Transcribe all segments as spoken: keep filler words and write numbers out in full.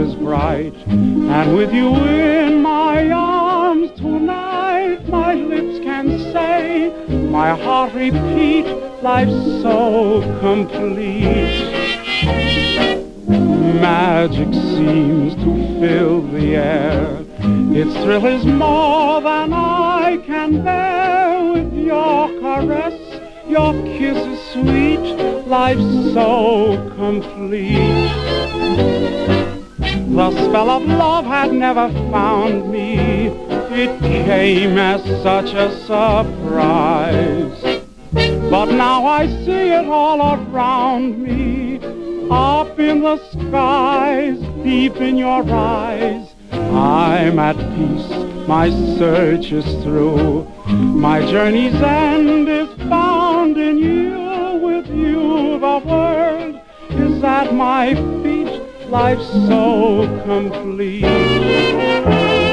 is bright, and with you in my arms tonight, my lips can say, my heart repeat, life's so complete. Magic seems to fill the air, its thrill is more than I can bear. With your caress, your kiss is sweet, life's so complete. The spell of love had never found me, it came as such a surprise. But now I see it all around me, up in the skies, deep in your eyes. I'm at peace, my search is through, my journey's end is found in you. With you the world is at my feet, life's so complete.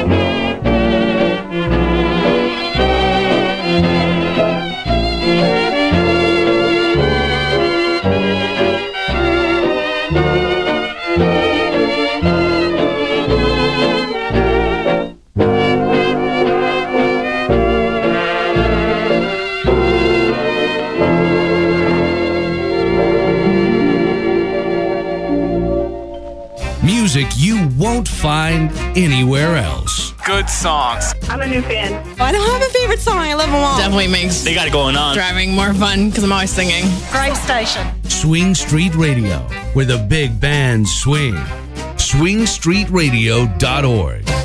Music you won't find anywhere else. Good songs. I'm a new fan. I don't have a favorite song. I love them all. Definitely makes They got it going on. driving more fun because I'm always singing. Great station. Swing Street Radio, where the big bands swing. swing street radio dot org